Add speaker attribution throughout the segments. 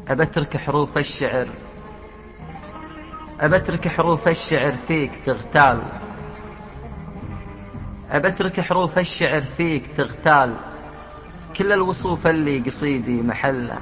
Speaker 1: أبترك حروف الشعر، أبترك حروف الشعر فيك تغتال، أبترك حروف الشعر فيك تغتال، كل الوصوف اللي قصيدي محله.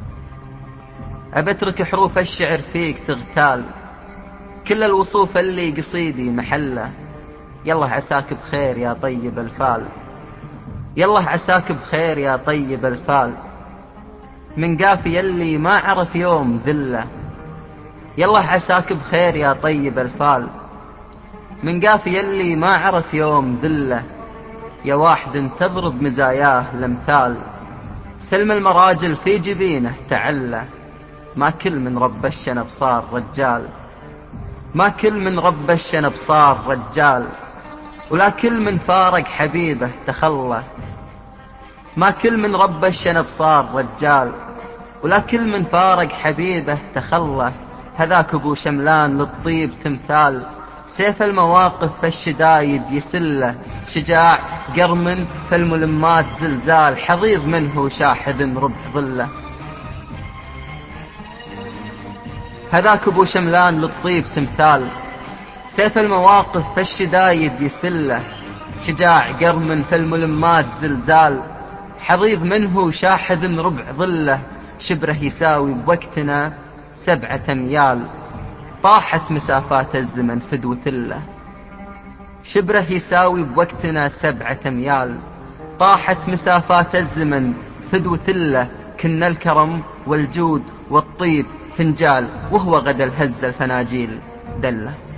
Speaker 1: أبترك حروف الشعر فيك تغتال، كل الوصوف اللي قصيدي محله. يلا عساك بخير يا طيب الفال، يلا عساك بخير يا طيب الفال، من قافي اللي ما عرف يوم ذله. يلا عساك بخير يا طيب الفال، من قافي اللي ما عرف يوم ذله. يا واحد تضرب مزاياه الامثال، سلم المراجل في جبينه تعله. ما كل من رب الشنب صار رجال، ما كل من رب الشنب صار رجال، ولا كل من فارق حبيبه تخلى. ما كل من رب الشنب صار رجال، ولا كل من فارق حبيبه تخلى. هذاك ابو شملان للطيب تمثال، سيف المواقف فالشدايد يسله. شجاع قرم فالملمات زلزال، حضيض منه شاحذ ربع ظله. هذاك ابو شملان للطيب تمثال، سيف المواقف فالشدايد يسله. شجاع قرم فالملمات زلزال، حضيض منه شاحذ ربع ظله. شبره يساوي بوقتنا 7 أميال، طاحت مسافات الزمن فدوة له. شبره يساوي بوقتنا 7 أميال، طاحت مسافات الزمن فدوة له. كنا الكرم والجود والطيب فنجال، وهو غدا الهز الفناجيل دله.